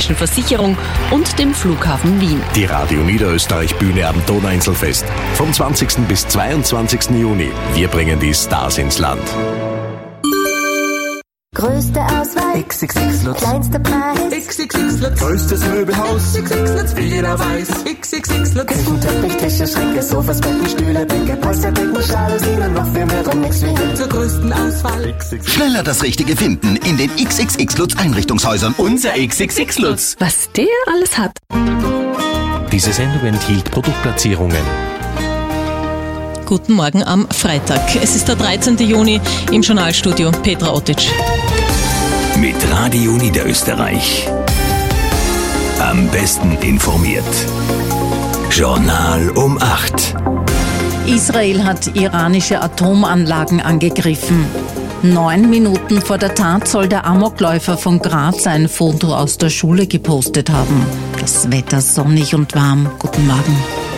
Deutschen Versicherung und dem Flughafen Wien. Die Radio Niederösterreich Bühne am Donauinselfest. Vom 20. bis 22. Juni. Wir bringen die Stars ins Land. Größte Auswahl, XXX Lutz. Kleinster Preis, XXX Lutz. Größtes Möbelhaus, XXX Lutz. Wie jeder weiß, XXX Lutz. Küchenteppich, Tische, Schränke, Sofas, Betten, Stühle, Bänke, Polsterdecken, Jalousien, noch viel mehr drin, nix wie hin. Zur größten Auswahl. Schneller das Richtige finden in den XXX Lutz Einrichtungshäusern. Unser XXX Lutz. Was der alles hat. Diese Sendung enthielt Produktplatzierungen. Guten Morgen am Freitag. Es ist der 13. Juni im Journalstudio Petra Ottić. Mit Radio Niederösterreich. Am besten informiert. Journal um 8. Israel hat iranische Atomanlagen angegriffen. 9 Minuten vor der Tat soll der Amokläufer von Graz ein Foto aus der Schule gepostet haben. Das Wetter sonnig und warm. Guten Morgen.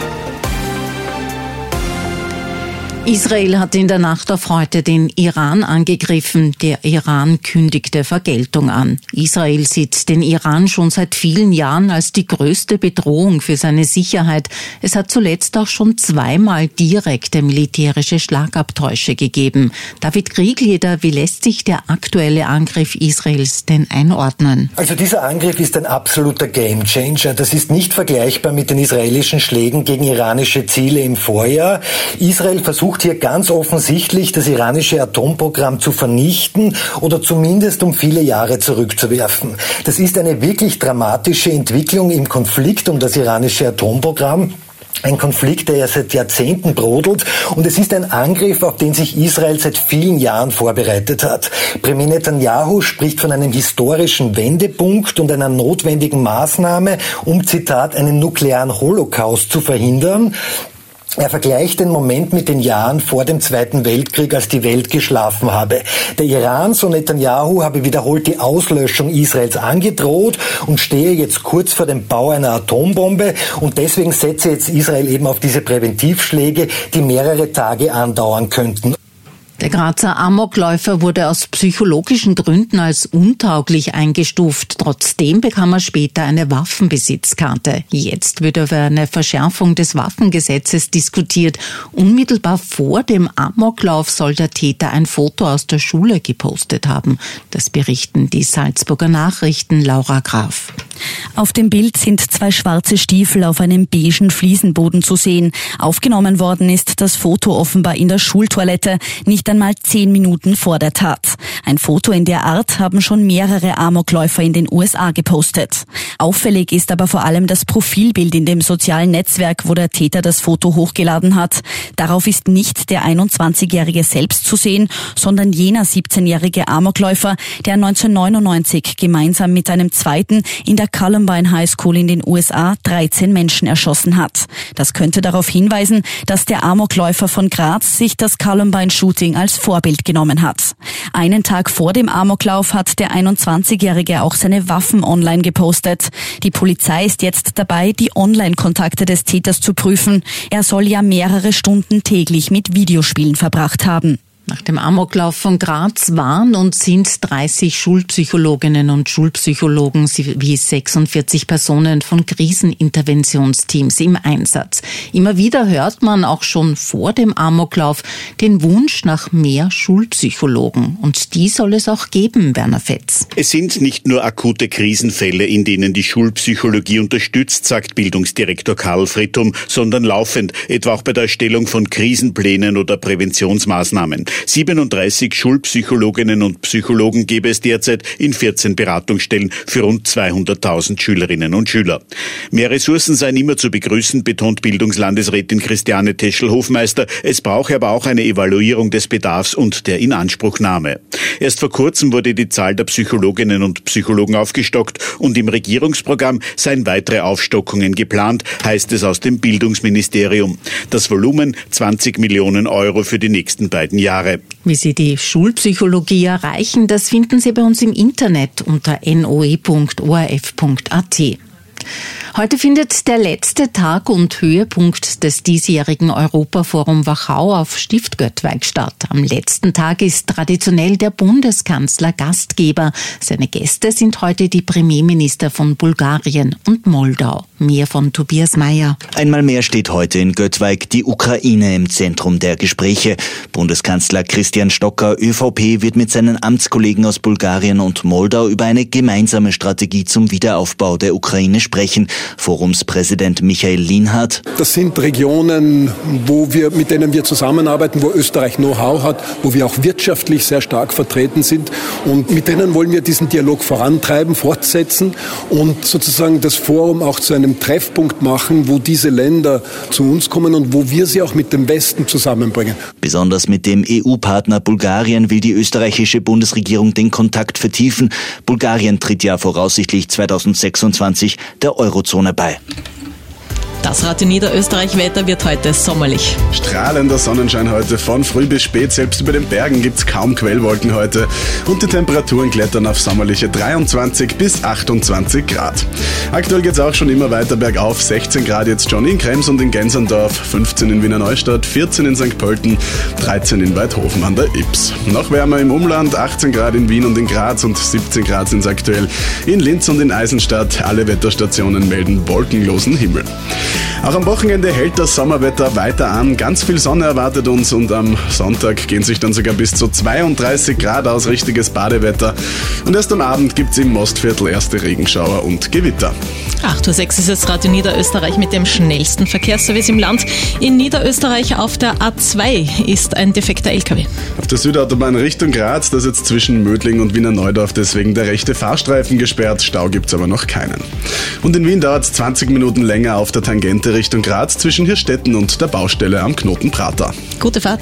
Israel hat in der Nacht auf heute den Iran angegriffen. Der Iran kündigte Vergeltung an. Israel sieht den Iran schon seit vielen Jahren als die größte Bedrohung für seine Sicherheit. Es hat zuletzt auch schon 2-mal direkte militärische Schlagabtäusche gegeben. David Kriegleder, wie lässt sich der aktuelle Angriff Israels denn einordnen? Also dieser Angriff ist ein absoluter Gamechanger. Das ist nicht vergleichbar mit den israelischen Schlägen gegen iranische Ziele im Vorjahr. Israel versucht hier ganz offensichtlich, das iranische Atomprogramm zu vernichten oder zumindest um viele Jahre zurückzuwerfen. Das ist eine wirklich dramatische Entwicklung im Konflikt um das iranische Atomprogramm. Ein Konflikt, der ja seit Jahrzehnten brodelt, und es ist ein Angriff, auf den sich Israel seit vielen Jahren vorbereitet hat. Premier Netanyahu spricht von einem historischen Wendepunkt und einer notwendigen Maßnahme, um, Zitat, einen nuklearen Holocaust zu verhindern. Er vergleicht den Moment mit den Jahren vor dem Zweiten Weltkrieg, als die Welt geschlafen habe. Der Iran, so Netanyahu, habe wiederholt die Auslöschung Israels angedroht und stehe jetzt kurz vor dem Bau einer Atombombe, und deswegen setze jetzt Israel eben auf diese Präventivschläge, die mehrere Tage andauern könnten. Der Grazer Amokläufer wurde aus psychologischen Gründen als untauglich eingestuft. Trotzdem bekam er später eine Waffenbesitzkarte. Jetzt wird über eine Verschärfung des Waffengesetzes diskutiert. Unmittelbar vor dem Amoklauf soll der Täter ein Foto aus der Schule gepostet haben. Das berichten die Salzburger Nachrichten. Laura Graf. Auf dem Bild sind 2 schwarze Stiefel auf einem beigen Fliesenboden zu sehen. Aufgenommen worden ist das Foto offenbar in der Schultoilette, nicht einmal 10 Minuten vor der Tat. Ein Foto in der Art haben schon mehrere Amokläufer in den USA gepostet. Auffällig ist aber vor allem das Profilbild in dem sozialen Netzwerk, wo der Täter das Foto hochgeladen hat. Darauf ist nicht der 21-Jährige selbst zu sehen, sondern jener 17-jährige Amokläufer, der 1999 gemeinsam mit einem zweiten in der Columbine High School in den USA 13 Menschen erschossen hat. Das könnte darauf hinweisen, dass der Amokläufer von Graz sich das Columbine-Shooting als Vorbild genommen hat. Einen Tag vor dem Amoklauf hat der 21-Jährige auch seine Waffen online gepostet. Die Polizei ist jetzt dabei, die Online-Kontakte des Täters zu prüfen. Er soll ja mehrere Stunden täglich mit Videospielen verbracht haben. Nach dem Amoklauf von Graz waren und sind 30 Schulpsychologinnen und Schulpsychologen sowie 46 Personen von Kriseninterventionsteams im Einsatz. Immer wieder hört man auch schon vor dem Amoklauf den Wunsch nach mehr Schulpsychologen. Und die soll es auch geben, Werner Fetz. Es sind nicht nur akute Krisenfälle, in denen die Schulpsychologie unterstützt, sagt Bildungsdirektor Karl Frittum, sondern laufend, etwa auch bei der Erstellung von Krisenplänen oder Präventionsmaßnahmen. 37 Schulpsychologinnen und Psychologen gäbe es derzeit in 14 Beratungsstellen für rund 200.000 Schülerinnen und Schüler. Mehr Ressourcen seien immer zu begrüßen, betont Bildungslandesrätin Christiane Teschel-Hofmeister. Es brauche aber auch eine Evaluierung des Bedarfs und der Inanspruchnahme. Erst vor kurzem wurde die Zahl der Psychologinnen und Psychologen aufgestockt und im Regierungsprogramm seien weitere Aufstockungen geplant, heißt es aus dem Bildungsministerium. Das Volumen 20 Millionen Euro für die nächsten beiden Jahre. Wie Sie die Schulpsychologie erreichen, das finden Sie bei uns im Internet unter noe.orf.at. Heute findet der letzte Tag und Höhepunkt des diesjährigen Europaforum Wachau auf Stift Göttweig statt. Am letzten Tag ist traditionell der Bundeskanzler Gastgeber. Seine Gäste sind heute die Premierminister von Bulgarien und Moldau. Mehr von Tobias Mayer. Einmal mehr steht heute in Göttweig die Ukraine im Zentrum der Gespräche. Bundeskanzler Christian Stocker, ÖVP, wird mit seinen Amtskollegen aus Bulgarien und Moldau über eine gemeinsame Strategie zum Wiederaufbau der Ukraine sprechen. Forumspräsident Michael Lienhardt. Das sind Regionen, mit denen wir zusammenarbeiten, wo Österreich Know-how hat, wo wir auch wirtschaftlich sehr stark vertreten sind. Und mit denen wollen wir diesen Dialog vorantreiben, fortsetzen und sozusagen das Forum auch zu einem Treffpunkt machen, wo diese Länder zu uns kommen und wo wir sie auch mit dem Westen zusammenbringen. Besonders mit dem EU-Partner Bulgarien will die österreichische Bundesregierung den Kontakt vertiefen. Bulgarien tritt ja voraussichtlich 2026 der Eurozone bei. Das Radio Niederösterreich-Wetter wird heute sommerlich. Strahlender Sonnenschein heute von früh bis spät. Selbst über den Bergen gibt es kaum Quellwolken heute. Und die Temperaturen klettern auf sommerliche 23 bis 28 Grad. Aktuell geht es auch schon immer weiter bergauf. 16 Grad jetzt schon in Krems und in Gensendorf, 15 in Wiener Neustadt, 14 in St. Pölten, 13 in Weidhofen an der Ips. Noch wärmer im Umland, 18 Grad in Wien und in Graz und 17 Grad sind es aktuell in Linz und in Eisenstadt. Alle Wetterstationen melden wolkenlosen Himmel. Auch am Wochenende hält das Sommerwetter weiter an. Ganz viel Sonne erwartet uns und am Sonntag gehen sich dann sogar bis zu 32 Grad aus. Richtiges Badewetter. Und erst am Abend gibt es im Mostviertel erste Regenschauer und Gewitter. 8:06 Uhr ist es Radio Niederösterreich mit dem schnellsten Verkehrsservice im Land. In Niederösterreich auf der A2 ist ein defekter LKW. Auf der Südautobahn Richtung Graz, das ist jetzt zwischen Mödling und Wiener Neudorf deswegen der rechte Fahrstreifen gesperrt. Stau gibt es aber noch keinen. Und in Wien dauert es 20 Minuten länger auf der Tangente Richtung Graz zwischen Hirstetten und der Baustelle am Knoten Prater. Gute Fahrt.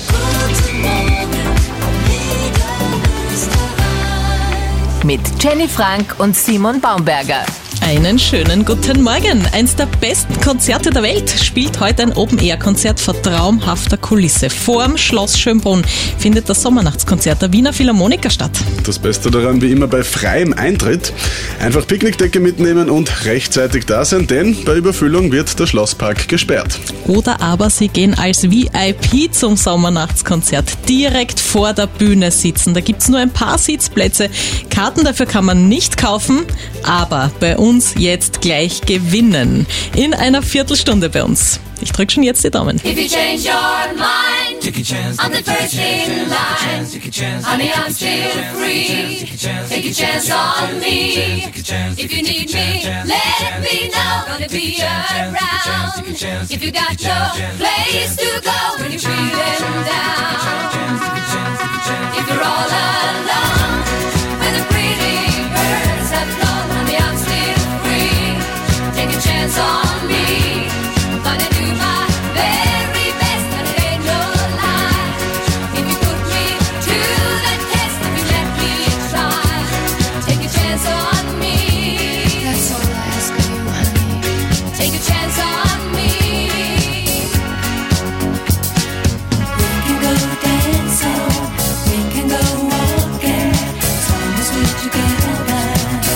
Mit Jenny Frank und Simon Baumberger. Einen schönen guten Morgen. Eins der besten Konzerte der Welt spielt heute ein Open-Air-Konzert vor traumhafter Kulisse. Vorm Schloss Schönbrunn findet das Sommernachtskonzert der Wiener Philharmoniker statt. Das Beste daran wie immer bei freiem Eintritt. Einfach Picknickdecke mitnehmen und rechtzeitig da sein, denn bei Überfüllung wird der Schlosspark gesperrt. Oder aber Sie gehen als VIP zum Sommernachtskonzert direkt vor der Bühne sitzen. Da gibt's nur ein paar Sitzplätze. Karten dafür kann man nicht kaufen, aber bei uns jetzt gleich gewinnen. In einer Viertelstunde bei uns. Ich drück schon jetzt die Daumen. If you change your mind, take a chance. I'm the first in line. Honey, I'm still free. Take a chance on me. If you need me, let me know. Gonna be around. If you got no place to go when you're feeling down. If you're all alone, when the pretty birds have flown, honey, I'm still free. Take a chance on me. Gonna do my very best, and it ain't no lie. If you put me to the test, if you let me try, take a chance on me. That's all I ask of you, honey. Take a chance on me. We can go dancing, we can go walking, as long as we're together.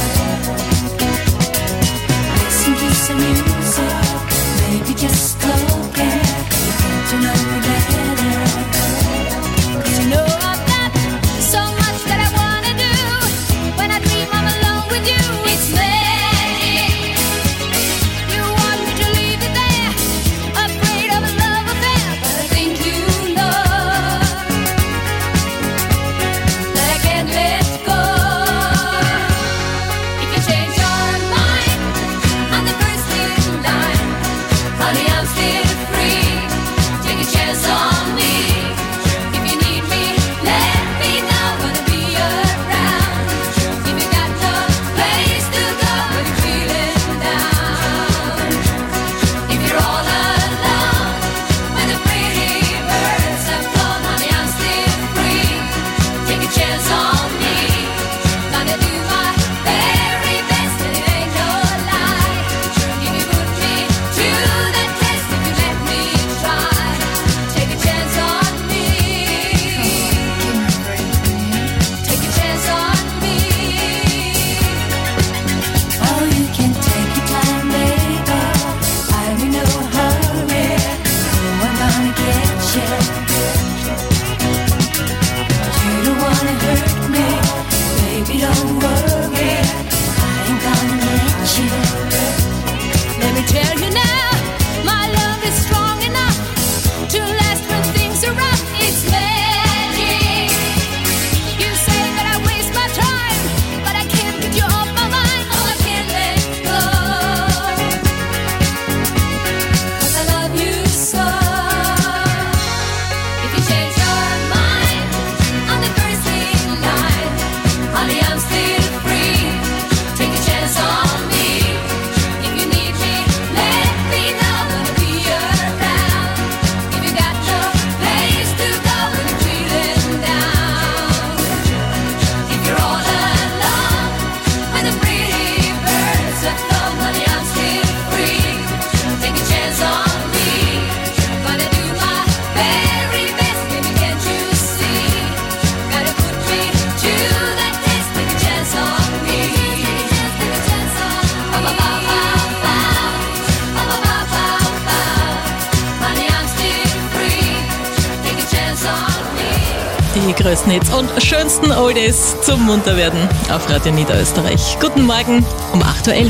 Listen to some music. Maybe just talking, you get to know me better. 'Cause you know I've got so much that I wanna do. When I dream I'm alone with you, it's magic. You want me to leave it there, afraid of a love affair, but I think you know that I can't let go. If you change your mind, I'm the first in line. Honey, I'm Die größten Hits und schönsten Oldies zum Munterwerden auf Radio Niederösterreich. Guten Morgen um 8.11 Uhr.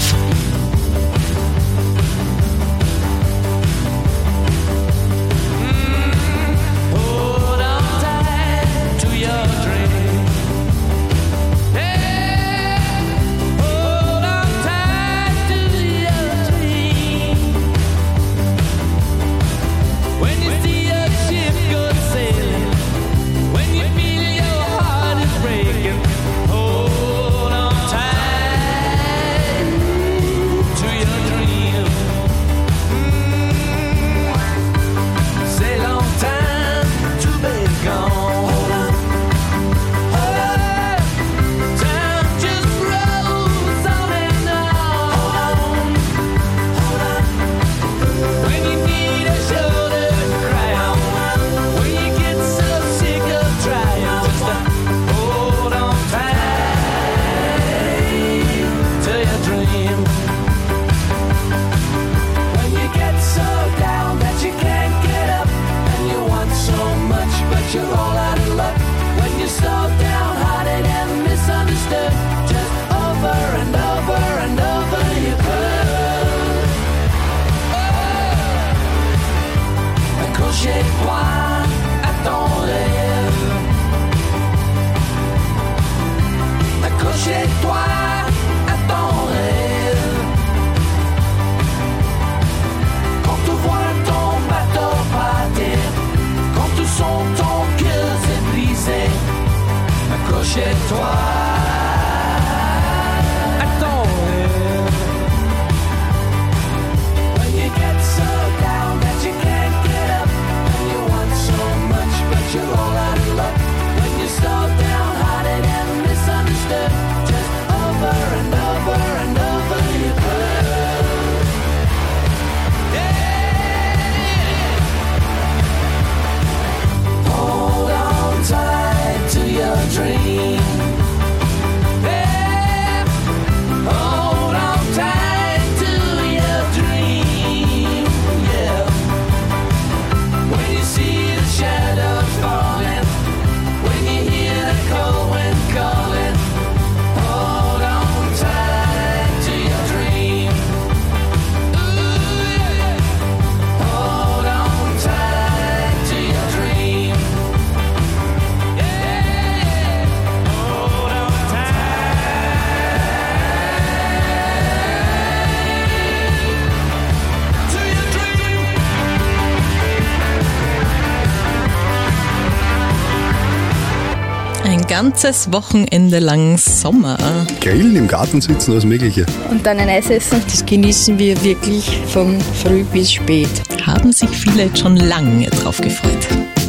Ganzes Wochenende lang Sommer. Grillen, im Garten sitzen, alles Mögliche. Und dann ein Eis essen. Das genießen wir wirklich von früh bis spät. Haben sich viele jetzt schon lange drauf gefreut.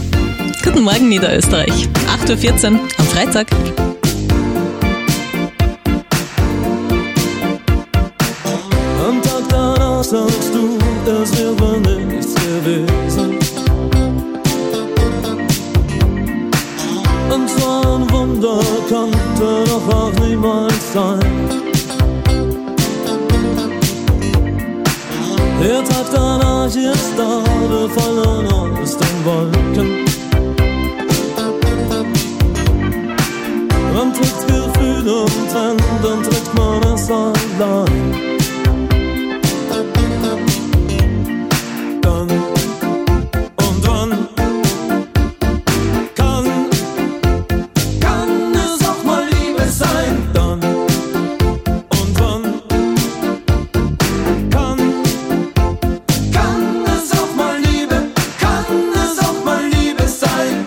Guten Morgen Niederösterreich. 8.14 Uhr am Freitag. Am Tag danach sagst du, es wäre nichts gewesen. Und so ein Wunder konnte doch auch niemals sein. Der Tag danach ist da, wir fallen aus den Wolken. Man trägt Gefühle und dann trägt man es allein. Dann und wann kann es auch mal Liebe sein? Dann und wann kann es auch mal Liebe, kann es auch mal Liebe sein?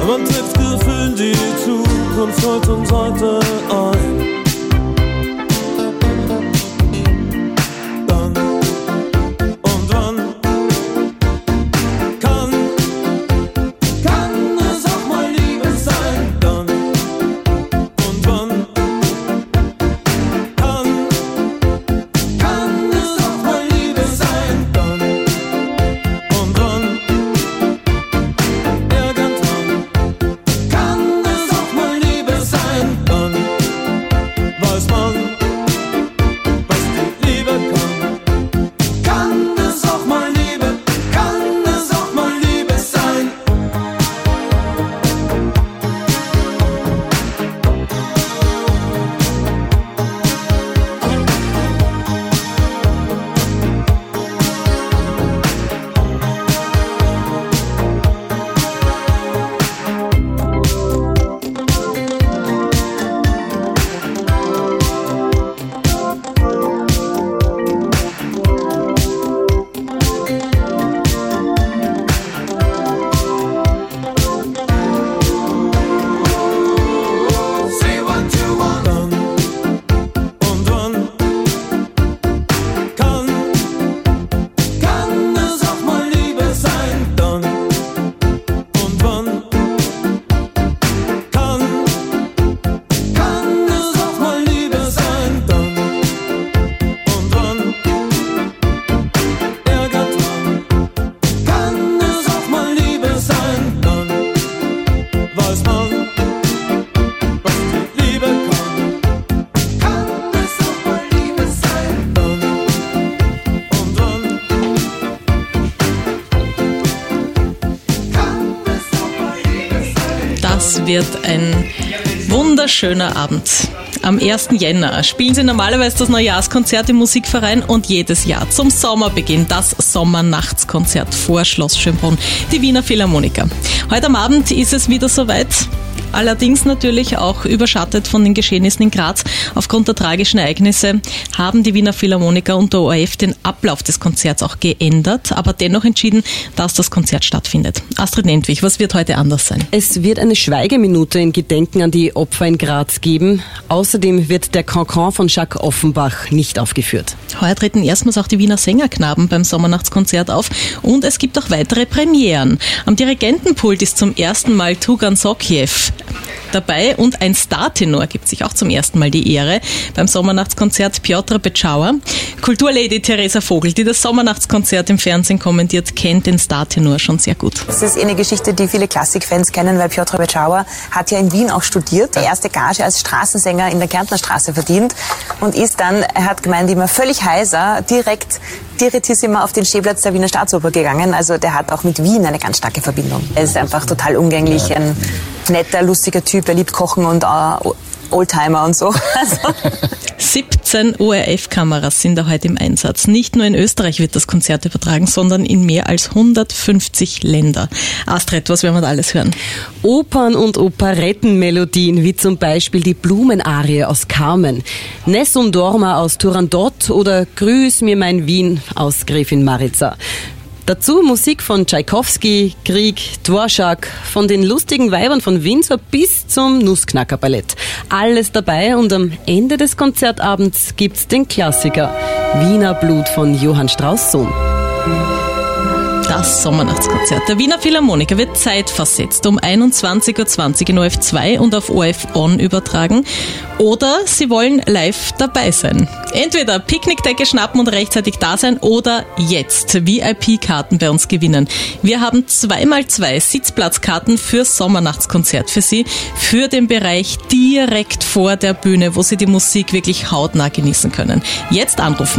Man trägt Gefühl die Zukunft heute und heute ein. Das wird ein wunderschöner Abend. Am 1. Jänner spielen sie normalerweise das Neujahrskonzert im Musikverein und jedes Jahr zum Sommerbeginn das Sommernachtskonzert vor Schloss Schönbrunn, die Wiener Philharmoniker. Heute am Abend ist es wieder soweit. Allerdings natürlich auch überschattet von den Geschehnissen in Graz. Aufgrund der tragischen Ereignisse haben die Wiener Philharmoniker und der ORF den Ablauf des Konzerts auch geändert, aber dennoch entschieden, dass das Konzert stattfindet. Astrid Nentwich, was wird heute anders sein? Es wird eine Schweigeminute in Gedenken an die Opfer in Graz geben. Außerdem wird der Cancan von Jacques Offenbach nicht aufgeführt. Heuer treten erstmals auch die Wiener Sängerknaben beim Sommernachtskonzert auf und es gibt auch weitere Premieren. Am Dirigentenpult ist zum ersten Mal Tugan Sokiev dabei und ein Startenor gibt sich auch zum ersten Mal die Ehre beim Sommernachtskonzert, Piotr Beczała. Kulturlady Theresa Vogel, die das Sommernachtskonzert im Fernsehen kommentiert, kennt den Startenor schon sehr gut. Das ist eine Geschichte, die viele Klassikfans kennen, weil Piotr Beczała hat ja in Wien auch studiert, die erste Gage als Straßensänger in der Kärntnerstraße verdient und ist dann, er hat gemeint, immer völlig heiser, direkt direttissima auf den Stehplatz der Wiener Staatsoper gegangen. Also der hat auch mit Wien eine ganz starke Verbindung. Er ist einfach total umgänglich, ein netter, lustiger Typ, er liebt Kochen und Oldtimer und so. Also 17 ORF-Kameras sind da heute im Einsatz. Nicht nur in Österreich wird das Konzert übertragen, sondern in mehr als 150 Länder. Astrid, was werden wir da alles hören? Opern- und Operettenmelodien, wie zum Beispiel die Blumenarie aus Carmen, Nessun Dorma aus Turandot oder Grüß mir mein Wien aus Gräfin Maritza. Dazu Musik von Tschaikowski, Grieg, Dvorak, von den lustigen Weibern von Windsor bis zum Nussknacker-Ballett. Alles dabei und am Ende des Konzertabends gibt's den Klassiker Wiener Blut von Johann Strauss Sohn. Das Sommernachtskonzert der Wiener Philharmoniker wird zeitversetzt um 21.20 Uhr in ORF 2 und auf ORF On übertragen. Oder Sie wollen live dabei sein. Entweder Picknickdecke schnappen und rechtzeitig da sein oder jetzt VIP-Karten bei uns gewinnen. Wir haben 2x2 Sitzplatzkarten fürs Sommernachtskonzert für Sie, für den Bereich direkt vor der Bühne, wo Sie die Musik wirklich hautnah genießen können. Jetzt anrufen.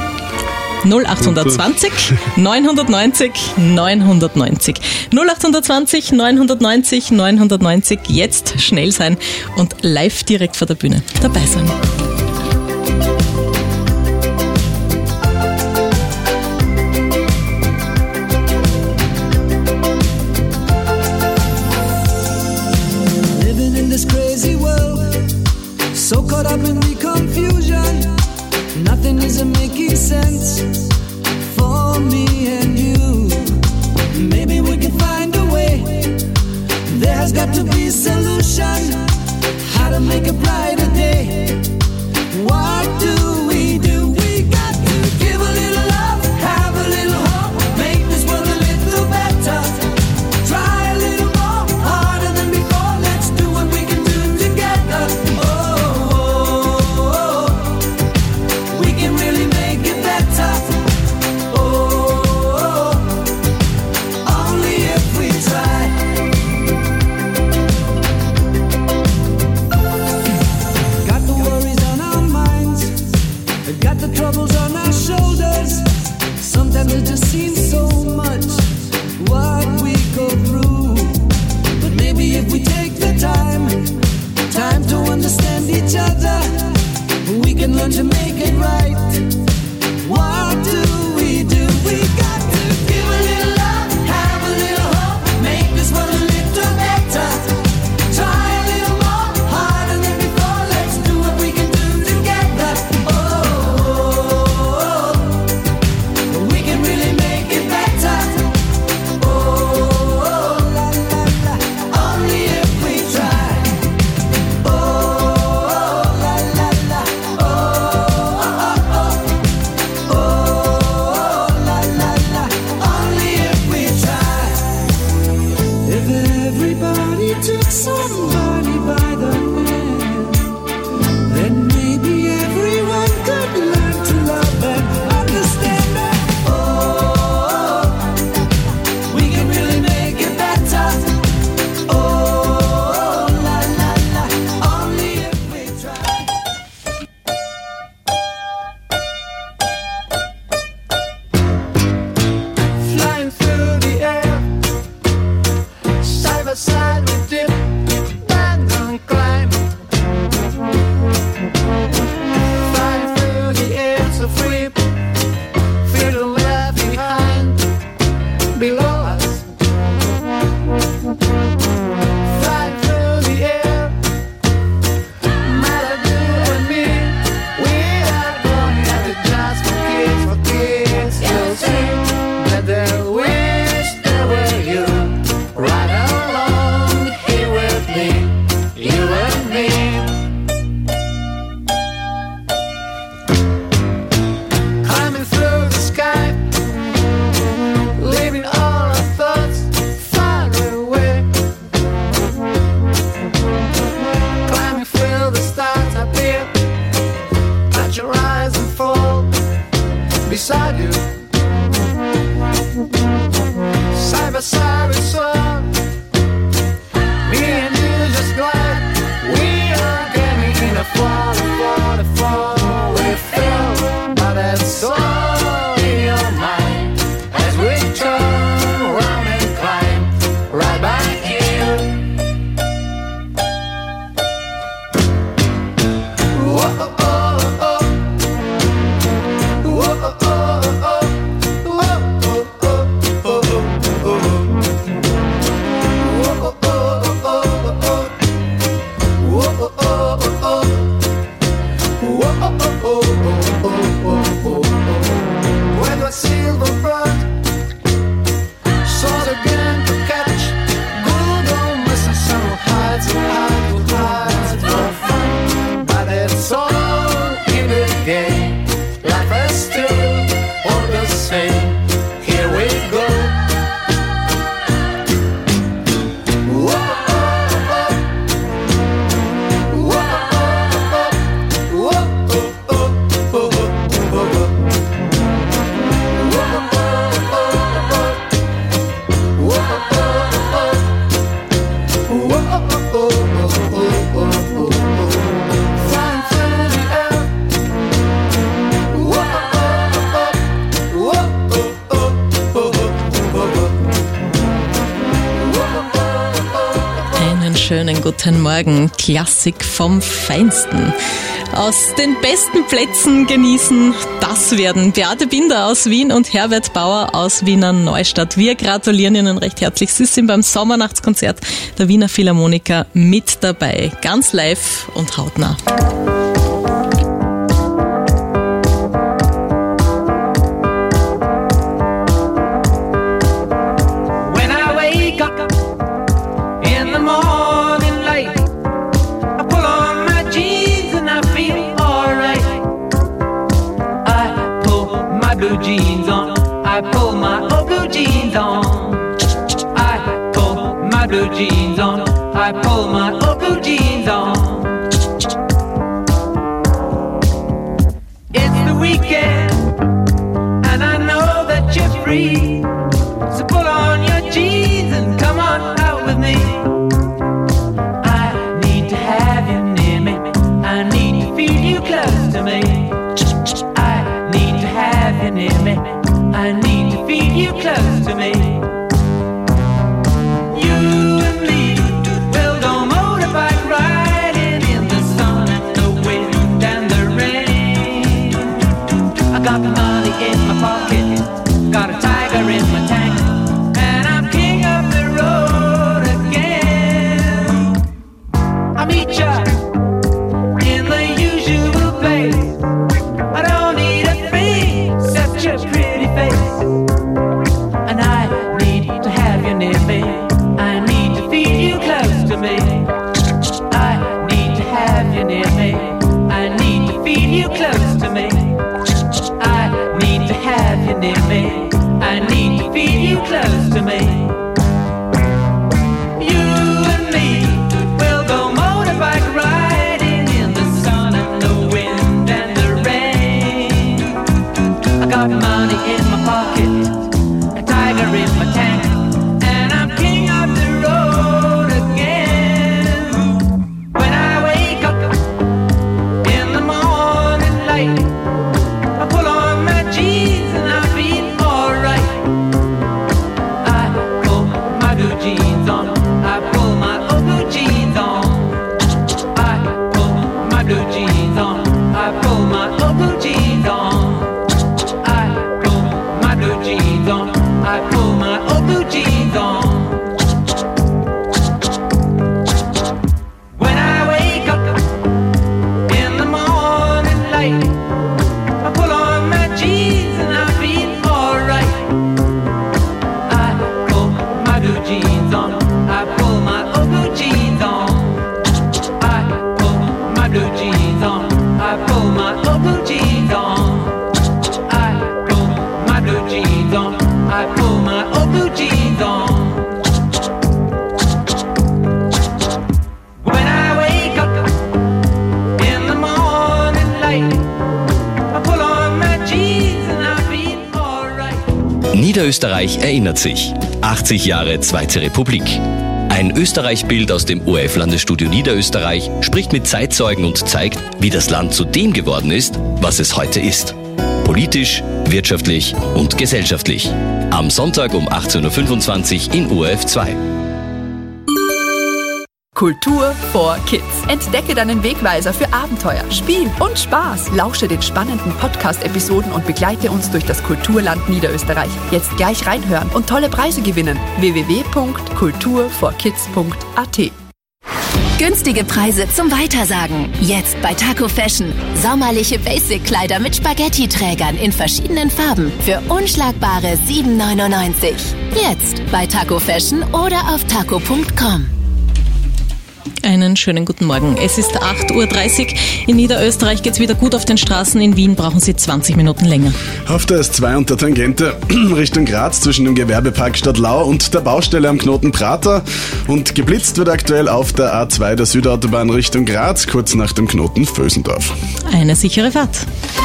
0820 990 990. 0820 990 990. Jetzt schnell sein und live direkt vor der Bühne dabei sein. Living in this crazy world, so caught up in the confusion. Nothing isn't making sense for me and you. Maybe we can find a way. There has schönen guten Morgen. Klassik vom Feinsten. Aus den besten Plätzen genießen, das werden Beate Binder aus Wien und Herbert Bauer aus Wiener Neustadt. Wir gratulieren Ihnen recht herzlich. Sie sind beim Sommernachtskonzert der Wiener Philharmoniker mit dabei. Ganz live und hautnah. Jeans on, I pull my old blue jeans on. I pull my blue jeans on, I pull my old blue jeans on. It's the weekend, and I know that you're free. So pull on your jeans and come on out with me. I need to have you near me, I need to feel you close to me. Have you near me, I need to feel you close to me. You and me, we'll go motorbike riding in the sun and the wind and the rain. I got the money in my pocket, got a tiger in my tank, and I'm king of the road again. I'll meet ya in the usual place. I don't need a such a pretty face, and I need to have you near me. I need to feel you close to me. I need to have you near me. I need to feel you close to me. I need to have you near me. I need to feel you close to me. You and me, we'll go motorbike riding in the sun and the wind and the rain. I got money in my pocket, a tiger in my tank, and I'm king of the road again. When I wake up in the morning light, I pull on my jeans and I feel alright. I pull my blue jeans on, I pull my old blue jeans on. I pull my blue jeans on, I pull my old blue jeans on. Jeans on, I pull my old blue jeans on. When I wake up in the morning light, I pull on my jeans and I feel alright. I pull my blue jeans on, I pull my old blue jeans on. I pull my blue jeans on, I pull my old blue jeans on. Jeans on, I pull my old blue jeans on. When I wake up in the morning light, I pull on my jeans and I feel alright. Niederösterreich erinnert sich. 80 Jahre Zweite Republik. Ein Österreich-Bild aus dem ORF-Landesstudio Niederösterreich spricht mit Zeitzeugen und zeigt, wie das Land zu dem geworden ist, was es heute ist. Politisch, wirtschaftlich und gesellschaftlich. Am Sonntag um 18.25 Uhr in ORF 2. Kultur for Kids. Entdecke deinen Wegweiser für Abenteuer, Spiel und Spaß. Lausche den spannenden Podcast-Episoden und begleite uns durch das Kulturland Niederösterreich. Jetzt gleich reinhören und tolle Preise gewinnen. www.kulturforkids.at. Günstige Preise zum Weitersagen. Jetzt bei Taco Fashion. Sommerliche Basic-Kleider mit Spaghetti-Trägern in verschiedenen Farben für unschlagbare 7,99. Jetzt bei Taco Fashion oder auf taco.com. Einen schönen guten Morgen. Es ist 8.30 Uhr. In Niederösterreich geht es wieder gut auf den Straßen. In Wien brauchen Sie 20 Minuten länger. Auf der S2 und der Tangente Richtung Graz zwischen dem Gewerbepark Stadtlau und der Baustelle am Knoten Prater. Und geblitzt wird aktuell auf der A2 der Südautobahn Richtung Graz, kurz nach dem Knoten Vösendorf. Eine sichere Fahrt.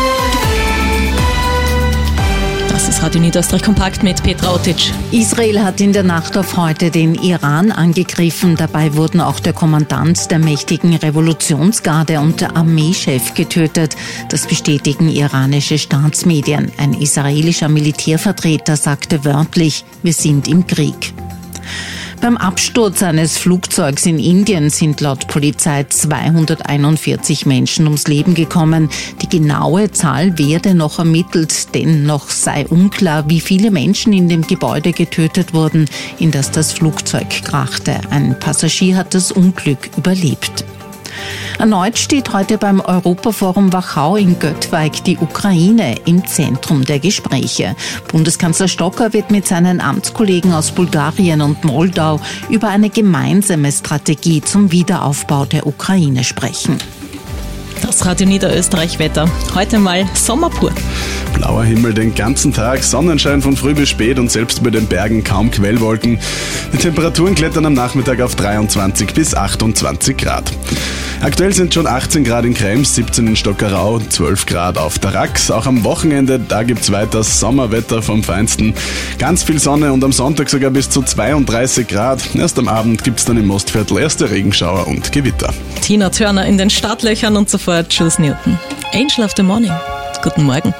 Das ist Radio Niederösterreich Kompakt mit Petra Otic. Israel hat in der Nacht auf heute den Iran angegriffen. Dabei wurden auch der Kommandant der mächtigen Revolutionsgarde und der Armeechef getötet. Das bestätigen iranische Staatsmedien. Ein israelischer Militärvertreter sagte wörtlich, wir sind im Krieg. Beim Absturz eines Flugzeugs in Indien sind laut Polizei 241 Menschen ums Leben gekommen. Die genaue Zahl werde noch ermittelt, denn noch sei unklar, wie viele Menschen in dem Gebäude getötet wurden, in das das Flugzeug krachte. Ein Passagier hat das Unglück überlebt. Erneut steht heute beim Europaforum Wachau in Göttweig die Ukraine im Zentrum der Gespräche. Bundeskanzler Stocker wird mit seinen Amtskollegen aus Bulgarien und Moldau über eine gemeinsame Strategie zum Wiederaufbau der Ukraine sprechen. Das Radio Niederösterreich-Wetter. Heute mal Sommer pur. Blauer Himmel den ganzen Tag, Sonnenschein von früh bis spät und selbst über den Bergen kaum Quellwolken. Die Temperaturen klettern am Nachmittag auf 23 bis 28 Grad. Aktuell sind schon 18 Grad in Krems, 17 in Stockerau, 12 Grad auf der Rax. Auch am Wochenende, da gibt's weiter Sommerwetter vom Feinsten. Ganz viel Sonne und am Sonntag sogar bis zu 32 Grad. Erst am Abend gibt's dann im Mostviertel erste Regenschauer und Gewitter. Tina Turner in den Startlöchern und sofort Jules Newton. Angel of the Morning. Guten Morgen.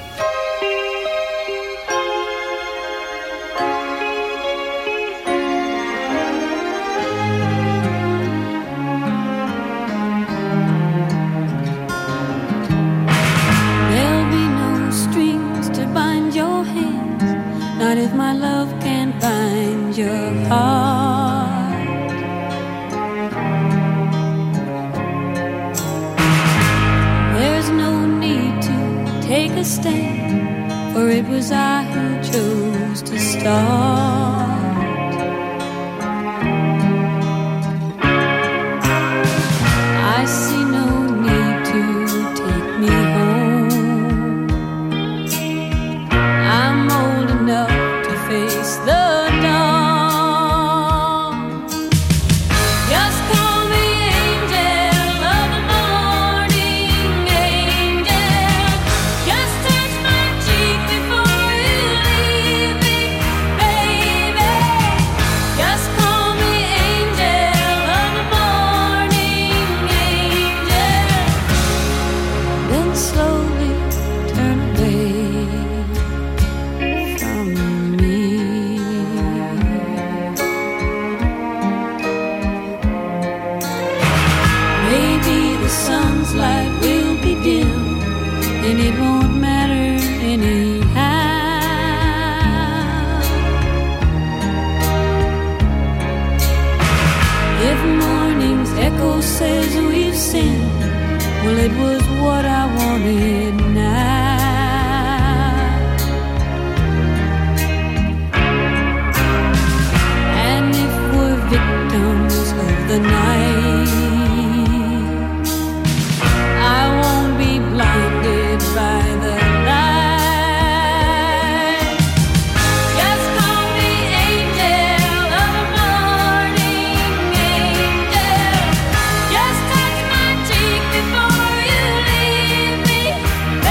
Not if my love can't find your heart. There's no need to take a stand, for it was I who chose to start. I see no need to take me home. I'm old enough face the dawn. Just call me angel of the morning, angel. Just touch my cheek before you leave me, baby. Just call me angel of the morning, angel. Then slowly turn away from me. Maybe the sun's light will be dim, and it won't matter anyhow. If morning's echo says we've sinned, well, it was what I wanted now. And if we're victims of the night, I won't be blinded by the light. Just call me angel of the morning, angel. Just touch my cheek before you leave me,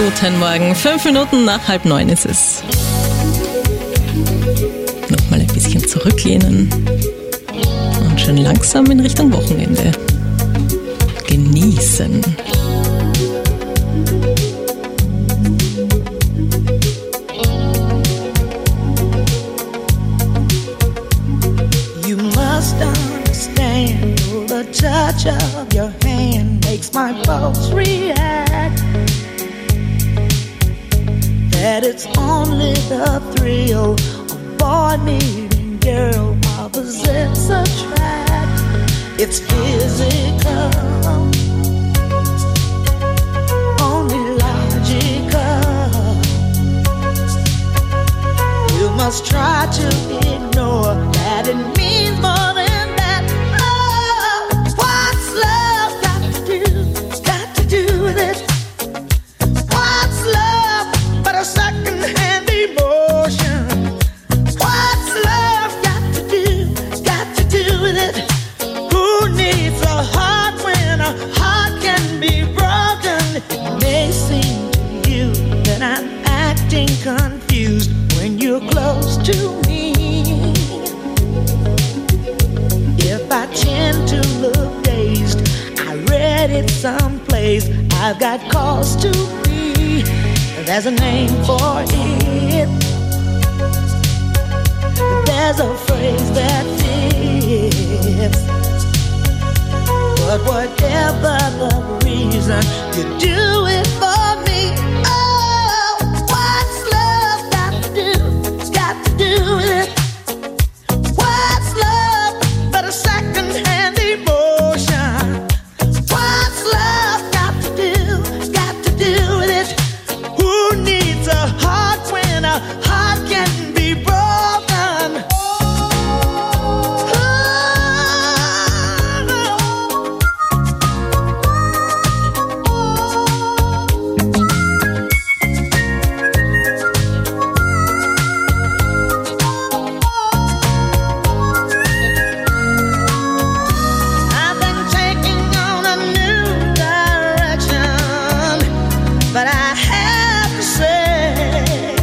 Guten Morgen, 5 Minuten nach 8:30 ist es. Nochmal ein bisschen zurücklehnen und schön langsam in Richtung Wochenende genießen. You must understand, the touch of your hand makes my pulse react. That it's only the thrill of boy meeting girl, opposites attract. It's physical, only logical. You must try to ignore that it means more than that. Oh, what's love got to do with it? What's love but a second-hand emotion? What's love got to do with it? Who needs a heart when a heart can be broken? It may seem to you that I'm acting confused when you're close to me. If I tend to look dazed, I read it someplace, I've got cause to be. There's a name for it. There's a phrase that fits. But whatever the reason, you do it for me. Oh, what's love got to do with it? What's love but a second-hand emotion? What's love got to do with it? Who needs a heart when a heart can be broken? I've been taking on a new direction, but I have to say,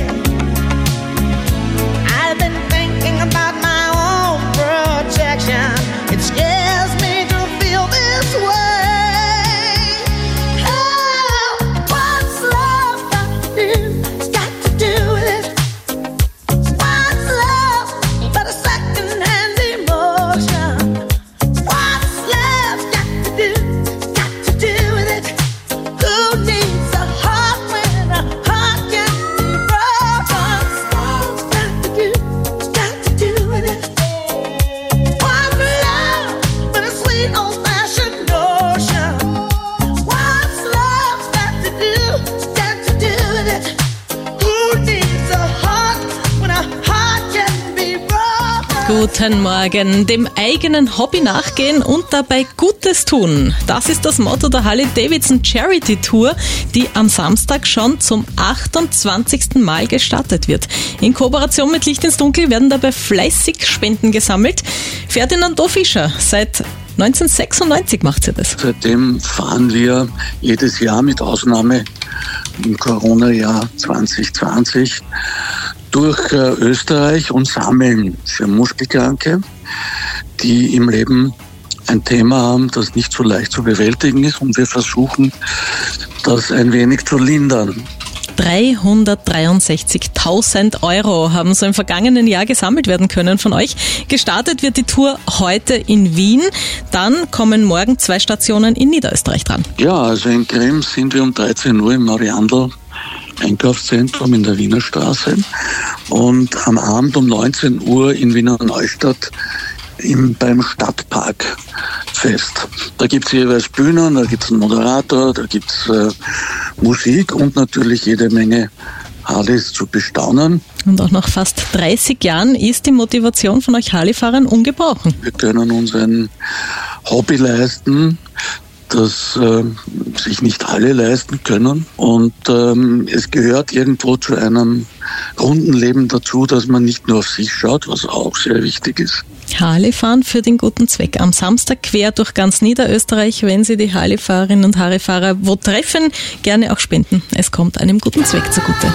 I've been thinking about my own protection. It scares me to feel this way. Oh, what's love got to do with it? What's love but a second-hand emotion? What's love got to do with it? Who needs a heart when a heart can be broken? What's got to do with it? What's love but a sweet old-fashioned notion? What's love got to do with it? Who needs a heart when a heart can be broken? Guten Morgen, dem eigenen Hobby nachgehen und dabei Gutes tun. Das ist das Motto der Harley-Davidson Charity Tour, die am Samstag schon zum 28. Mal gestartet wird. In Kooperation mit Licht ins Dunkel werden dabei fleißig Spenden gesammelt. Ferdinand Fischer, seit 1996 macht sie das. Seitdem fahren wir jedes Jahr mit Ausnahme im Corona-Jahr 2020 durch Österreich und sammeln für Muskelkranke, die im Leben ein Thema haben, das nicht so leicht zu bewältigen ist, und wir versuchen, das ein wenig zu lindern. 363.000 € haben so im vergangenen Jahr gesammelt werden können von euch. Gestartet wird die Tour heute in Wien. Dann kommen morgen 2 Stationen in Niederösterreich dran. Ja, also in Krems sind wir um 13 Uhr im Mariandl Einkaufszentrum in der Wiener Straße und am Abend um 19 Uhr in Wiener Neustadt beim Stadtparkfest. Da gibt es jeweils Bühnen, da gibt es einen Moderator, da gibt es Musik und natürlich jede Menge Harleys zu bestaunen. Und auch nach fast 30 Jahren ist die Motivation von euch Harley-Fahrern ungebrochen. Wir können uns ein Hobby leisten, das sich nicht alle leisten können. Und es gehört irgendwo zu einem runden Leben dazu, dass man nicht nur auf sich schaut, was auch sehr wichtig ist. Harley-Fahren für den guten Zweck. Am Samstag quer durch ganz Niederösterreich, wenn Sie die Harley-Fahrerinnen und Harley-Fahrer wo treffen, gerne auch spenden. Es kommt einem guten Zweck zugute.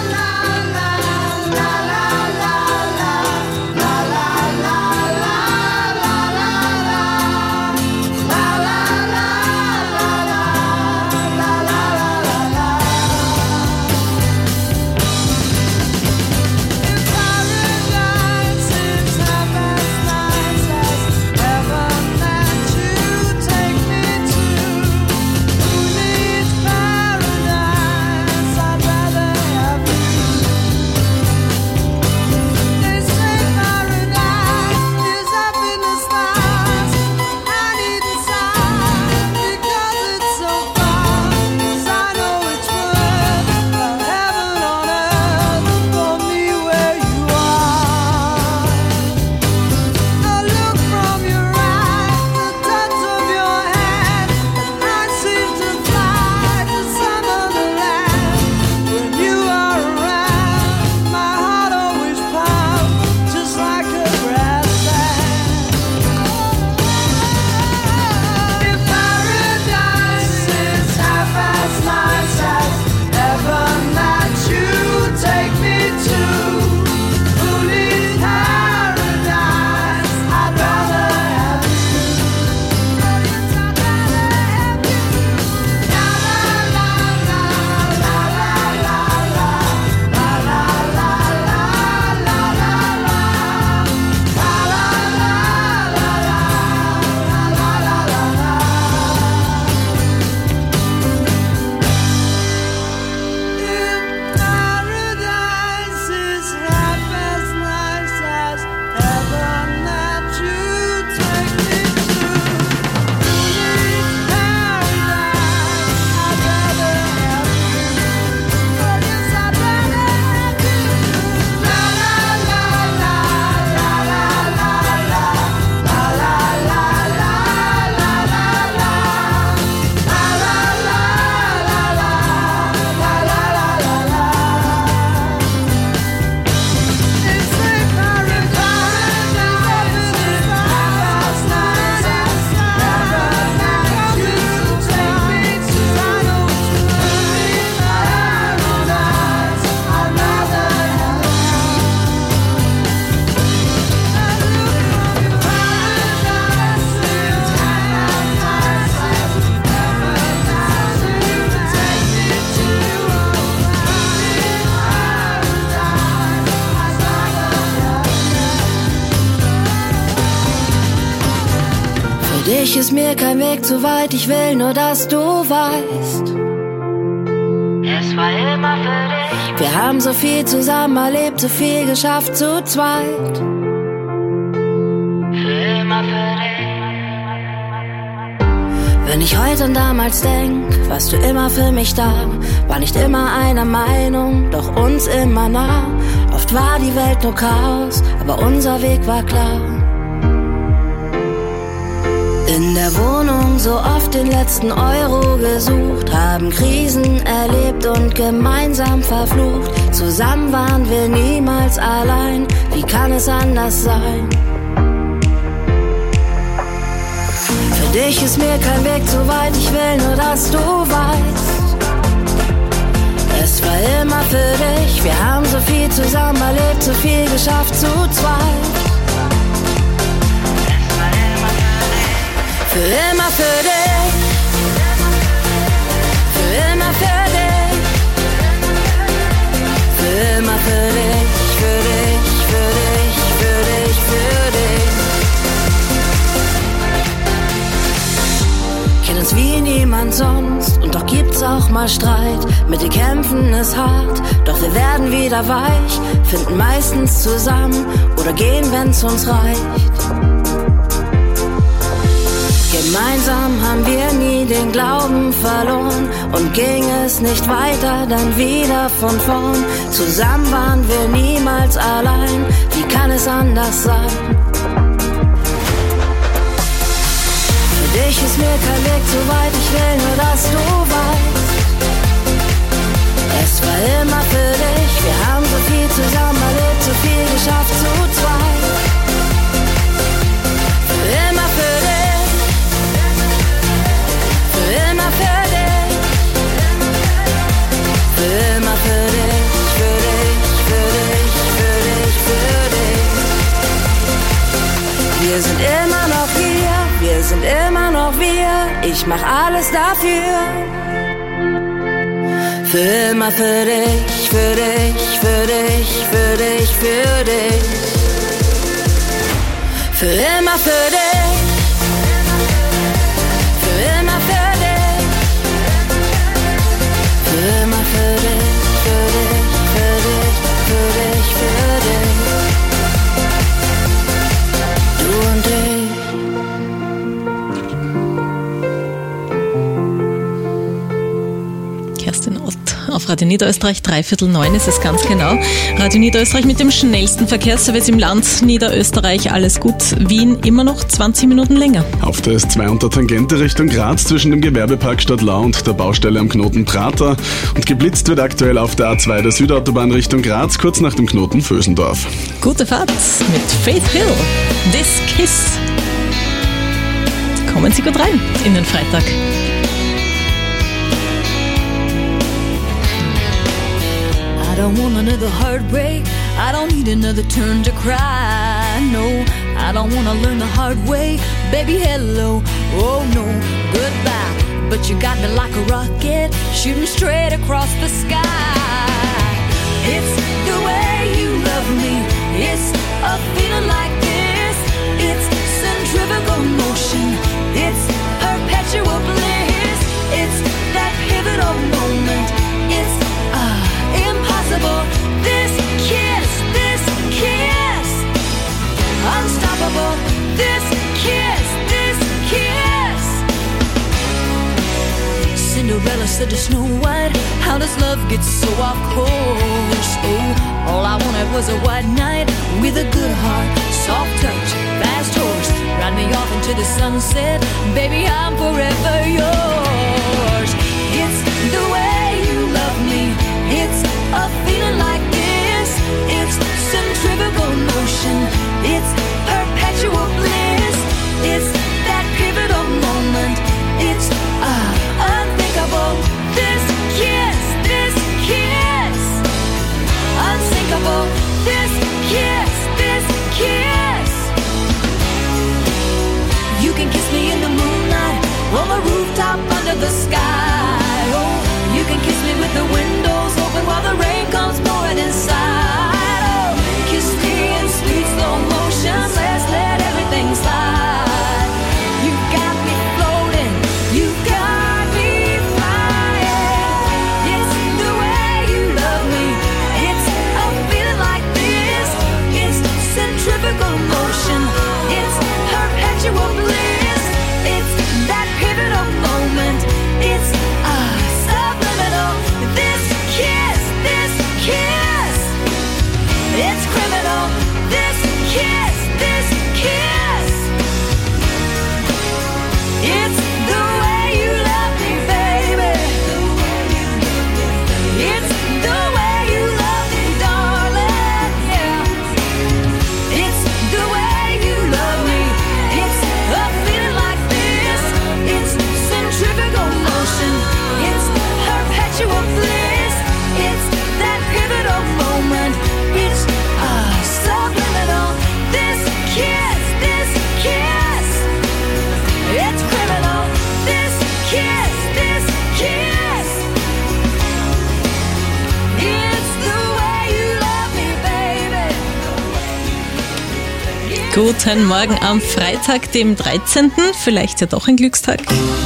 Dich ist mir kein Weg zu weit, ich will nur, dass du weißt. Es war immer für dich. Wir haben so viel zusammen erlebt, so viel geschafft zu zweit. Für immer für dich. Wenn ich heute an damals denk, warst du immer für mich da. War nicht immer einer Meinung, doch uns immer nah. Oft war die Welt nur Chaos, aber unser Weg war klar. In der Wohnung so oft den letzten Euro gesucht, haben Krisen erlebt und gemeinsam verflucht. Zusammen waren wir niemals allein, wie kann es anders sein? Für dich ist mir kein Weg zu weit, ich will nur, dass du weißt. Es war immer für dich, wir haben so viel zusammen erlebt, so viel geschafft zu zweit. Für immer für dich, für immer für dich, für immer für dich, für dich, für dich, für dich, für dich. Kenn uns wie niemand sonst und doch gibt's auch mal Streit. Mit dir kämpfen ist hart, doch wir werden wieder weich. Finden meistens zusammen oder gehen, wenn's uns reicht. Gemeinsam haben wir nie den Glauben verloren und ging es nicht weiter, dann wieder von vorn. Zusammen waren wir niemals allein, wie kann es anders sein? Für dich ist mir kein Weg zu weit, ich will nur, dass du weißt. Es war immer für dich, wir haben so viel zusammen Wir sind immer noch hier, wir sind immer noch wir. Ich mach alles dafür. Für immer für dich, für dich, für dich, für dich, für dich. Für immer für dich. Für immer für dich. Für immer für dich, für dich, für dich, für dich, für dich. Du und ich. Kerstin Ott auf Radio Niederösterreich, 8:45 ist es ganz genau. Radio Niederösterreich mit dem schnellsten Verkehrsservice im Land Niederösterreich. Alles gut. Wien immer noch 20 Minuten länger. Auf der S2 unter Tangente Richtung Graz zwischen dem Gewerbepark Stadtlau und der Baustelle am Knoten Prater. Und geblitzt wird aktuell auf der A2 der Südautobahn Richtung Graz, kurz nach dem Knoten Vösendorf. Gute Fahrt mit Faith Hill. This Kiss. Kommen Sie gut rein in den Freitag. I don't want another heartbreak. I don't need another turn to cry. No, I don't want to learn the hard way. Baby, hello. Oh no, goodbye. But you got me like a rocket, shooting straight across the sky. It's the way you love me. It's a feeling like this. It's centrifugal motion. It's perpetual bliss. It's that pivotal moment. It's impossible. This kiss, unstoppable. This kiss. Cinderella said to Snow White, how does love get so off course? Oh, all I wanted was a white knight with a good heart, soft touch, fast horse. Ride me off into the sunset, baby, I'm forever yours. It's the way you love me. It's a feeling like this. It's centrifugal motion. It's perpetual bliss. It's that pivotal moment. It's unthinkable. This kiss. Unsinkable. This kiss. You can kiss me in the moonlight, on the rooftop under the sky. Oh, you can kiss me with the windows open while the rain comes pouring inside. Oh, kiss me in sweet slow motion. Let's let everything slide. You got me floating. You got me flying. It's the way you love me. It's a feeling like this. It's centrifugal motion. It's perpetual bliss. It's that pivotal moment. It's subliminal. This kiss. It's criminal. This kiss. It's the way you love me, baby. It's the way you love me, darling. Yeah. It's the way you love me. It's a feeling like this. It's centrifugal motion. It's perpetual bliss. It's that pivotal moment. It's subliminal. This kiss. It's criminal. This kiss. It's the way you love me, baby. Guten Morgen am Freitag, dem 13. Vielleicht ja doch ein Glückstag.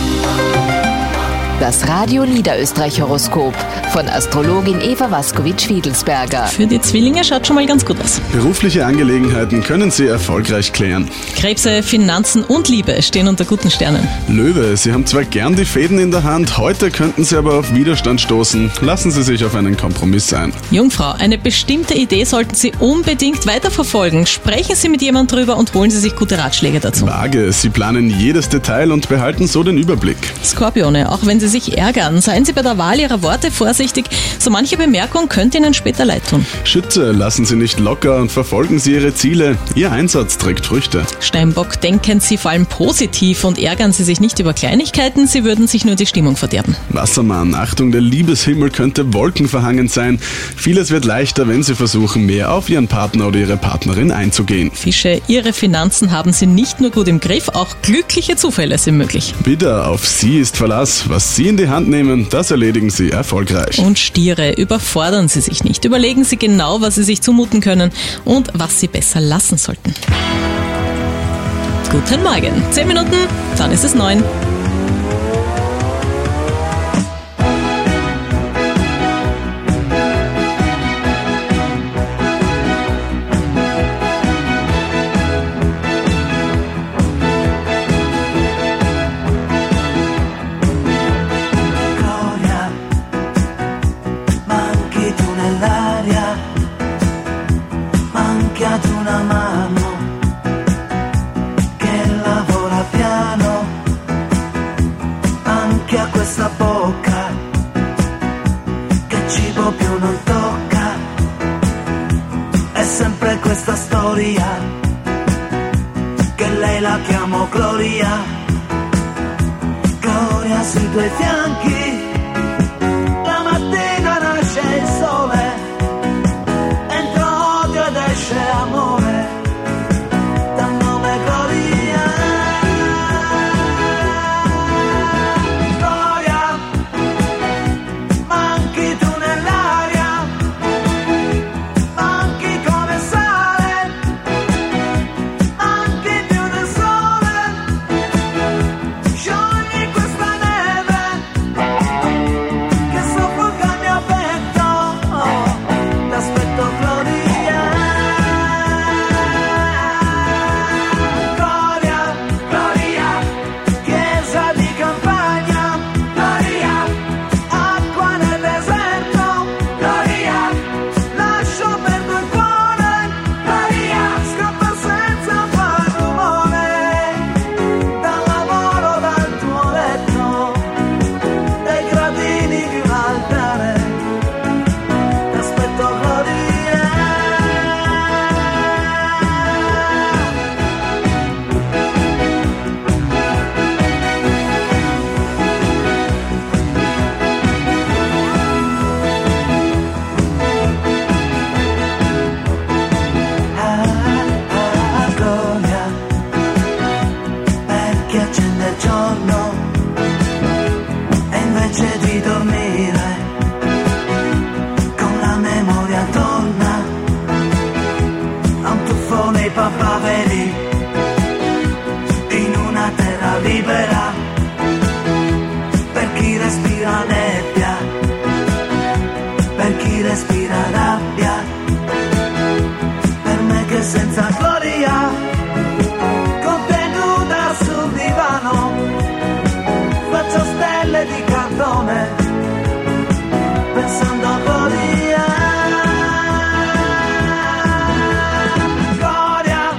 Das Radio Niederösterreich Horoskop von Astrologin Eva Waskowitsch-Fiedelsberger. Für die Zwillinge schaut schon mal ganz gut aus. Berufliche Angelegenheiten können Sie erfolgreich klären. Krebse, Finanzen und Liebe stehen unter guten Sternen. Löwe, Sie haben zwar gern die Fäden in der Hand, heute könnten Sie aber auf Widerstand stoßen. Lassen Sie sich auf einen Kompromiss ein. Jungfrau, eine bestimmte Idee sollten Sie unbedingt weiterverfolgen. Sprechen Sie mit jemandem drüber und holen Sie sich gute Ratschläge dazu. Waage, Sie planen jedes Detail und behalten so den Überblick. Skorpione, auch wenn Sie sich ärgern. Seien Sie bei der Wahl Ihrer Worte vorsichtig. So manche Bemerkung könnte Ihnen später leid tun. Schütze, lassen Sie nicht locker und verfolgen Sie Ihre Ziele. Ihr Einsatz trägt Früchte. Steinbock, denken Sie vor allem positiv und ärgern Sie sich nicht über Kleinigkeiten. Sie würden sich nur die Stimmung verderben. Wassermann, Achtung, der Liebeshimmel könnte wolkenverhangen sein. Vieles wird leichter, wenn Sie versuchen, mehr auf Ihren Partner oder Ihre Partnerin einzugehen. Fische, Ihre Finanzen haben Sie nicht nur gut im Griff, auch glückliche Zufälle sind möglich. Widder, auf Sie ist Verlass. Was Sie in die Hand nehmen, das erledigen Sie erfolgreich. Und Stiere, überfordern Sie sich nicht. Überlegen Sie genau, was Sie sich zumuten können und was Sie besser lassen sollten. Guten Morgen. 10 Minuten, dann ist es 9. Ad una mano che lavora piano, anche a questa bocca che cibo più non tocca. È sempre questa storia che lei la chiamo Gloria. Gloria sui tuoi fianchi, la mattina nasce il sole, entra odio ed esce amore, dal nome Gloria. Gloria, manchi tu nell'aria, manchi come sale, manchi più del sole, sciogli questa neve che soffoca il mio petto, l'aspetto Gloria. Gloria, Gloria, chiesa di campagna, Gloria, acqua nel deserto, Gloria, lascio perdo il cuore, Gloria, scappa senza far rumore, dal lavoro, dal tuo letto, dai gradini di un altare, t'aspetto Gloria. Gloria, perché accende il giorno e invece di dormire con la memoria torna a un tuffo nei papaveri in una terra libera per chi respira nebbia, per chi respira rabbia, per me che senza gloria, con te nuda sul divano, faccio stelle di cartone, pensando a gloria. Gloria,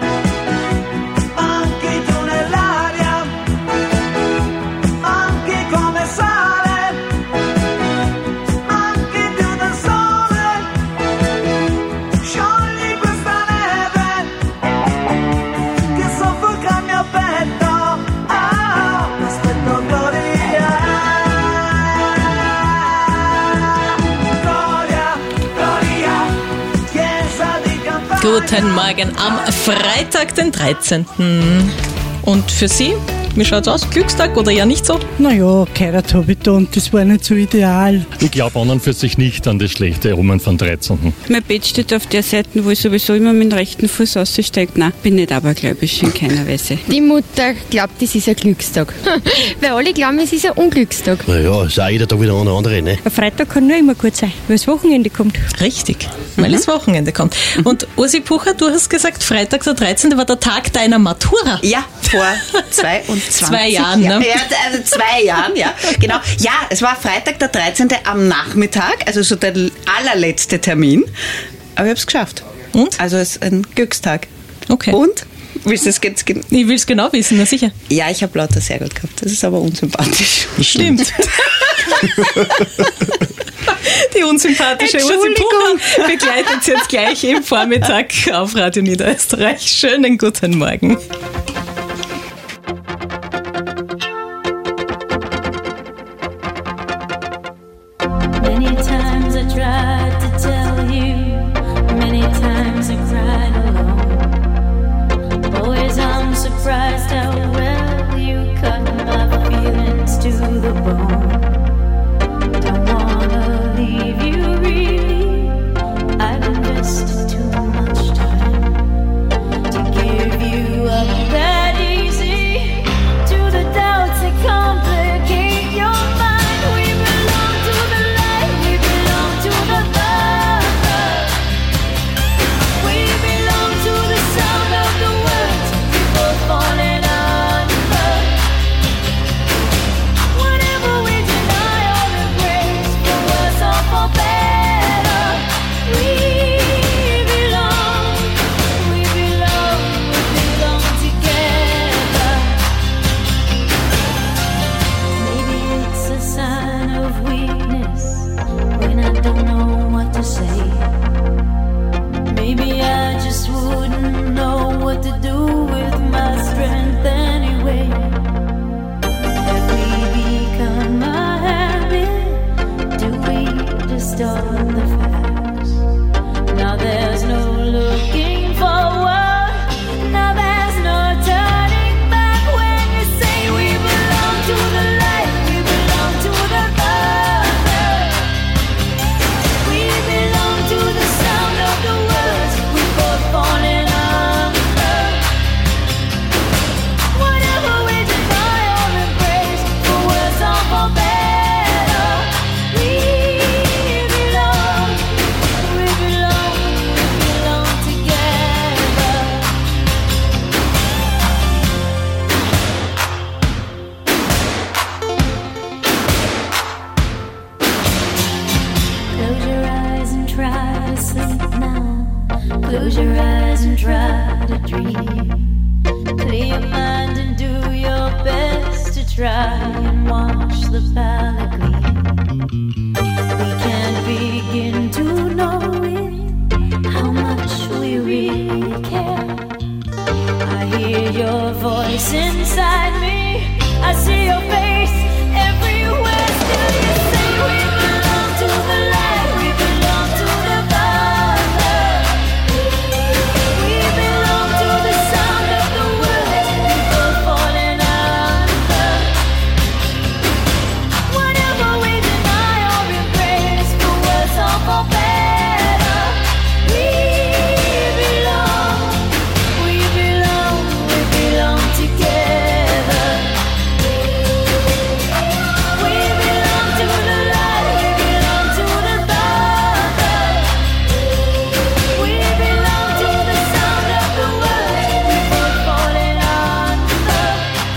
manchi tu nell'aria, manchi come sale, manchi più del sole, sciogli questa neve che soffoca il mio petto, aspetto Gloria. Gloria, Gloria, chiesa di campagna. Guten Morgen am Freitag, den 13. Und für Sie, wie schaut's aus? Glückstag oder ja nicht so? Naja, geheiratet habe ich da und das war nicht so ideal. Ich glaube an und für sich nicht an das schlechte Omen von 13. Mein Bett steht auf der Seite, wo ich sowieso immer mit dem rechten Fuß aussteige. Nein, bin nicht abergläubisch in keiner Weise. Die Mutter glaubt, es ist ein Glückstag. Weil alle glauben, es ist ein Unglückstag. Naja, ist auch jeder Tag wieder eine andere, ne? Ein Freitag kann nur immer gut sein, weil das Wochenende kommt. Richtig, weil das Wochenende kommt. Und Ursi Pucher, du hast gesagt, Freitag der 13. war der Tag deiner Matura. Ja, vor 22 2 Jahren, ne? Ja, also 2 Jahren, ja, genau. Ja, es war Freitag der 13. am Nachmittag, also so der allerletzte Termin. Aber ich habe es geschafft. Und? Also es ist ein Glückstag. Okay. Und Willst du das jetzt Ich will es genau wissen, na sicher. Ja, ich habe lauter sehr gut gehabt. Das ist aber unsympathisch. Stimmt. Die unsympathische Ursi Pucher begleitet Sie jetzt gleich im Vormittag auf Radio Niederösterreich. Schönen guten Morgen. Many times I tried to tell you, many times I cried alone. Always I'm surprised how well you cut my feelings to the bone. Don't wanna leave you really, I've invested too much time to give you up that easy to the doubts that complicate your mind. We belong to the light, we belong to the dark. We belong to the sound of the words we both falling under. Whatever we deny or embrace, for worse or for better, we belong together. Maybe it's a sign of weakness when I don't know what to say. Maybe I just wouldn't know what to do with my strength anyway. Have we become a habit? Do we distort the facts? Now there's no looking forward. Now there's no turning back when you say we belong to the light, we belong to the dark. We belong to the sound of the words we both falling under. Whatever we deny or embrace, for worse or for better, we belong together. Close your eyes and try to sleep now. Close your eyes and try to dream. Clear your mind and do your best to try and watch the palette gleam. We can't begin to know it, how much we really care. I hear your voice inside me, I see your face everywhere. Still you say we belong to the light, we belong to the dark. We belong to the sound of the words we both falling under. Whatever we deny or embrace, for worse or for better, we belong together. We belong to the light, we belong to the dark. We belong to the sound of the words we both falling under.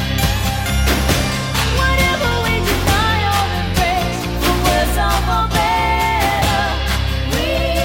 Whatever we deny or embrace, for worse or for better, we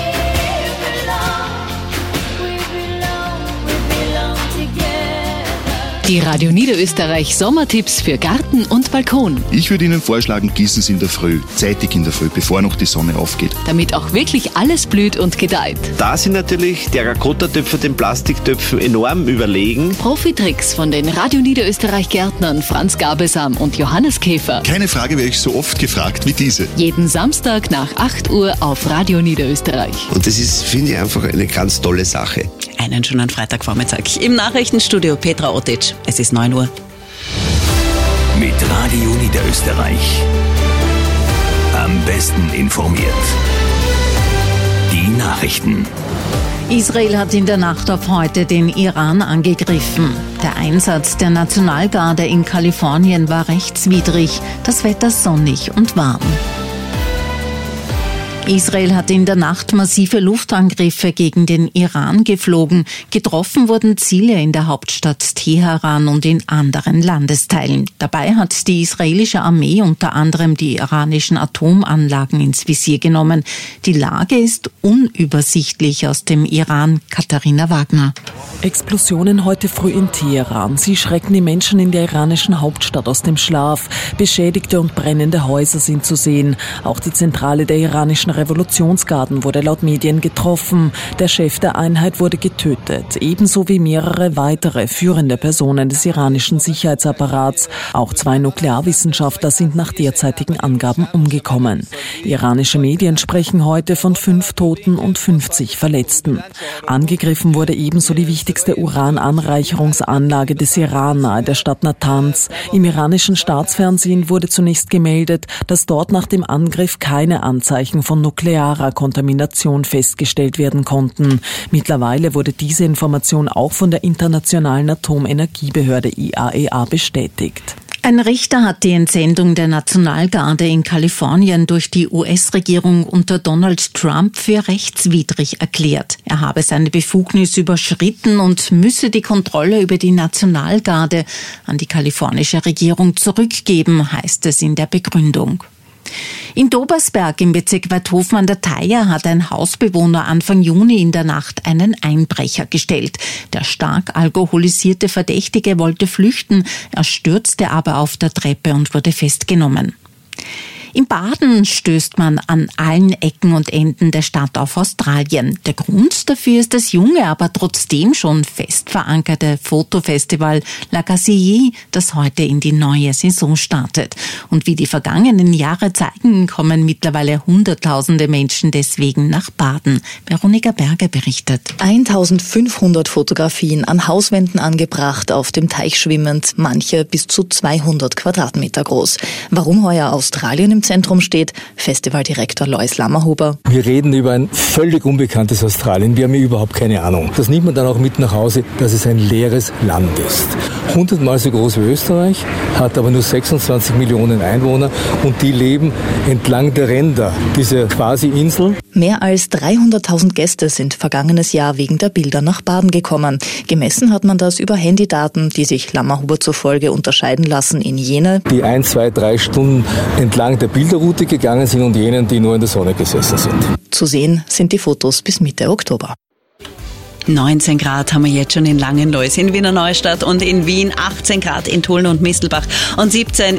belong together. Die Radio Niederösterreich Sommertipps für Garten und Balkon. Ich würde Ihnen vorschlagen, gießen Sie in der Früh, zeitig in der Früh, bevor noch die Sonne aufgeht. Damit auch wirklich alles blüht und gedeiht. Da sind natürlich Terrakotta-Töpfe den Plastiktöpfen enorm überlegen. Profitricks von den Radio Niederösterreich Gärtnern Franz Gabelsam und Johannes Käfer. Keine Frage wäre ich so oft gefragt wie diese. Jeden Samstag nach 8 Uhr auf Radio Niederösterreich. Und das ist, finde ich, einfach eine ganz tolle Sache. Einen schönen Freitagvormittag. Im Nachrichtenstudio Petra Otic. Es ist 9 Uhr. Mit Radio Niederösterreich. Am besten informiert. Die Nachrichten. Israel hat in der Nacht auf heute den Iran angegriffen. Der Einsatz der Nationalgarde in Kalifornien war rechtswidrig, das Wetter sonnig und warm. Israel hat in der Nacht massive Luftangriffe gegen den Iran geflogen. Getroffen wurden Ziele in der Hauptstadt Teheran und in anderen Landesteilen. Dabei hat die israelische Armee unter anderem die iranischen Atomanlagen ins Visier genommen. Die Lage ist unübersichtlich. Aus dem Iran, Katharina Wagner. Explosionen heute früh in Teheran. Sie schrecken die Menschen in der iranischen Hauptstadt aus dem Schlaf. Beschädigte und brennende Häuser sind zu sehen. Auch die Zentrale der iranischen Revolutionsgarden wurde laut Medien getroffen. Der Chef der Einheit wurde getötet, ebenso wie mehrere weitere führende Personen des iranischen Sicherheitsapparats. Auch 2 Nuklearwissenschaftler sind nach derzeitigen Angaben umgekommen. Iranische Medien sprechen heute von 5 Toten und 50 Verletzten. Angegriffen wurde ebenso die wichtigste Urananreicherungsanlage des Iran nahe der Stadt Natanz. Im iranischen Staatsfernsehen wurde zunächst gemeldet, dass dort nach dem Angriff keine Anzeichen von nuklearer Kontamination festgestellt werden konnten. Mittlerweile wurde diese Information auch von der Internationalen Atomenergiebehörde IAEA bestätigt. Ein Richter hat die Entsendung der Nationalgarde in Kalifornien durch die US-Regierung unter Donald Trump für rechtswidrig erklärt. Er habe seine Befugnis überschritten und müsse die Kontrolle über die Nationalgarde an die kalifornische Regierung zurückgeben, heißt es in der Begründung. In Dobersberg im Bezirk Weidhofen an der Thaya hat ein Hausbewohner Anfang Juni in der Nacht einen Einbrecher gestellt. Der stark alkoholisierte Verdächtige wollte flüchten, er stürzte aber auf der Treppe und wurde festgenommen. Im Baden stößt man an allen Ecken und Enden der Stadt auf Australien. Der Grund dafür ist das junge, aber trotzdem schon fest verankerte Fotofestival La Casille, das heute in die neue Saison startet. Und wie die vergangenen Jahre zeigen, kommen mittlerweile Hunderttausende Menschen deswegen nach Baden. Veronika Berger berichtet. 1500 Fotografien an Hauswänden angebracht, auf dem Teich schwimmend, manche bis zu 200 Quadratmeter groß. Warum heuer Australien im Zentrum steht, Festivaldirektor Lois Lammerhuber. Wir reden über ein völlig unbekanntes Australien. Wir haben überhaupt keine Ahnung. Das nimmt man dann auch mit nach Hause, dass es ein leeres Land ist. 100-mal so groß wie Österreich, hat aber nur 26 Millionen Einwohner und die leben entlang der Ränder dieser quasi Insel. Mehr als 300.000 Gäste sind vergangenes Jahr wegen der Bilder nach Baden gekommen. Gemessen hat man das über Handydaten, die sich Lammerhuber zufolge unterscheiden lassen in jene, die 1, 2, 3 Stunden entlang der Bilderroute gegangen sind und jenen, die nur in der Sonne gesessen sind. Zu sehen sind die Fotos bis Mitte Oktober. 19 Grad haben wir jetzt schon in Langenlois, in Wiener Neustadt und in Wien, 18 Grad in Tulln und Mistelbach und 17